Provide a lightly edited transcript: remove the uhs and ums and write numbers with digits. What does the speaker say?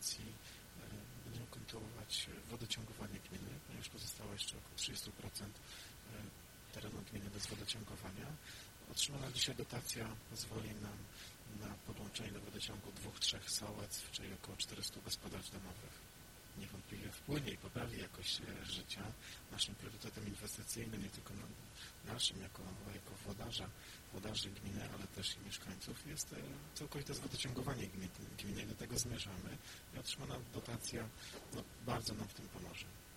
dotacji będziemy kontynuować wodociągowanie gminy, ponieważ pozostało jeszcze około 30% terenu gminy bez wodociągowania. Otrzymana dzisiaj dotacja pozwoli nam na podłączenie do wodociągu 2-3 sołectw, czyli około 400 gospodarstw domowych. Niewątpliwie wpłynie i poprawi jakość życia. Naszym priorytetem inwestycyjnym, nie tylko naszym jako włodarzy gminy, ale też i mieszkańców, jest całkowite zwodociągowanie gminy. Do tego zmierzamy i otrzymana dotacja bardzo nam w tym pomoże.